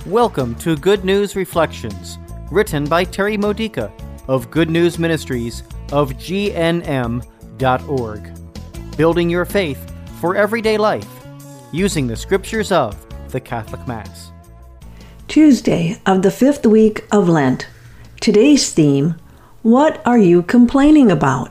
Welcome to Good News Reflections, written by Terry Modica of Good News Ministries of GNM.org. Building your faith for everyday life, using the scriptures of the Catholic Mass. Tuesday of the 5th week of Lent. Today's theme, what are you complaining about?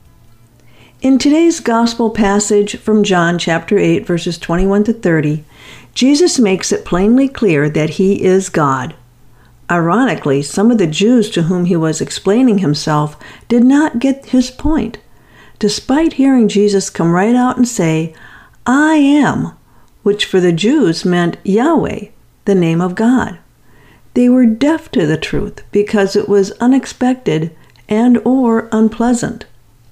In today's Gospel passage from John chapter 8, verses 21 to 30, Jesus makes it plainly clear that he is God. Ironically, some of the Jews to whom he was explaining himself did not get his point, despite hearing Jesus come right out and say, I am, which for the Jews meant Yahweh, the name of God. They were deaf to the truth because it was unexpected and or unpleasant.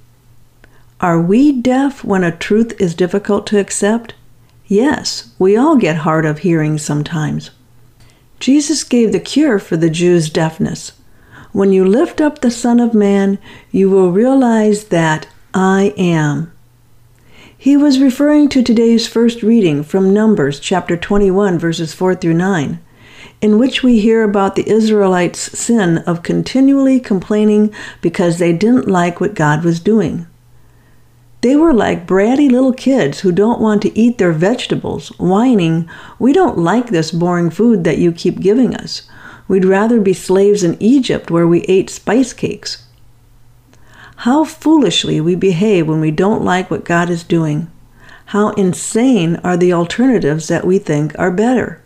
Are we deaf when a truth is difficult to accept? Yes, we all get hard of hearing sometimes. Jesus gave the cure for the Jews' deafness. When you lift up the Son of Man, you will realize that I am. He was referring to today's first reading from Numbers chapter 21, verses 4 through 9, in which we hear about the Israelites' sin of continually complaining because they didn't like what God was doing. They were like bratty little kids who don't want to eat their vegetables, whining, we don't like this boring food that you keep giving us. We'd rather be slaves in Egypt where we ate spice cakes. How foolishly we behave when we don't like what God is doing. How insane are the alternatives that we think are better.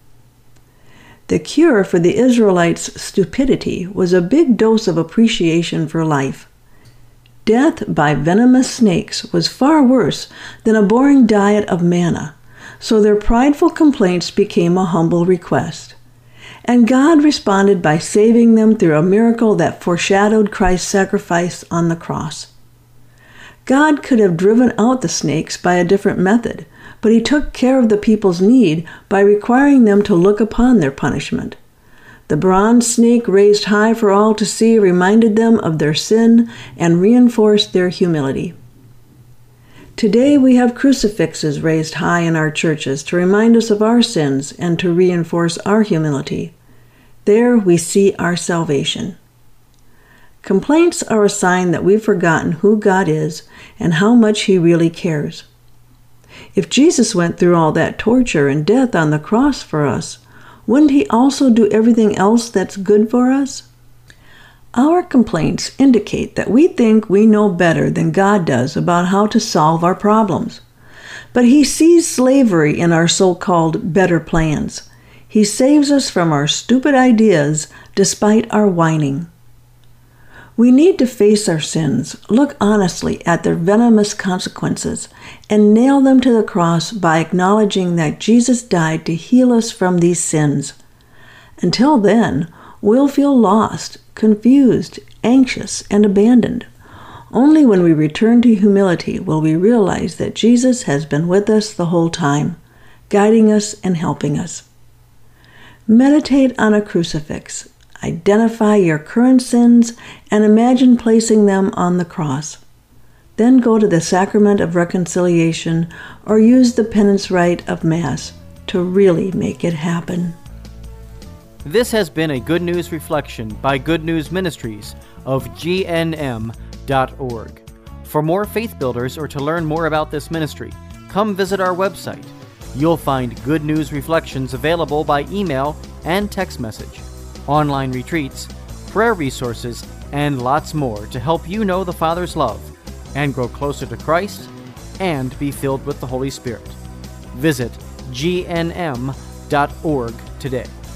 The cure for the Israelites' stupidity was a big dose of appreciation for life. Death by venomous snakes was far worse than a boring diet of manna, so their prideful complaints became a humble request. And God responded by saving them through a miracle that foreshadowed Christ's sacrifice on the cross. God could have driven out the snakes by a different method, but he took care of the people's need by requiring them to look upon their punishment. The bronze snake raised high for all to see reminded them of their sin and reinforced their humility. Today we have crucifixes raised high in our churches to remind us of our sins and to reinforce our humility. There we see our salvation. Complaints are a sign that we've forgotten who God is and how much he really cares. If Jesus went through all that torture and death on the cross for us, wouldn't he also do everything else that's good for us? Our complaints indicate that we think we know better than God does about how to solve our problems. But he sees slavery in our so-called better plans. He saves us from our stupid ideas despite our whining. We need to face our sins, look honestly at their venomous consequences, and nail them to the cross by acknowledging that Jesus died to heal us from these sins. Until then, we'll feel lost, confused, anxious, and abandoned. Only when we return to humility will we realize that Jesus has been with us the whole time, guiding us and helping us. Meditate on a crucifix. Identify your current sins and imagine placing them on the cross. Then go to the sacrament of reconciliation or use the penance rite of Mass to really make it happen. This has been a Good News Reflection by Good News Ministries of GNM.org. For more faith builders or to learn more about this ministry, come visit our website. You'll find Good News Reflections available by email and text message, online retreats, prayer resources, and lots more to help you know the Father's love and grow closer to Christ and be filled with the Holy Spirit. Visit gnm.org today.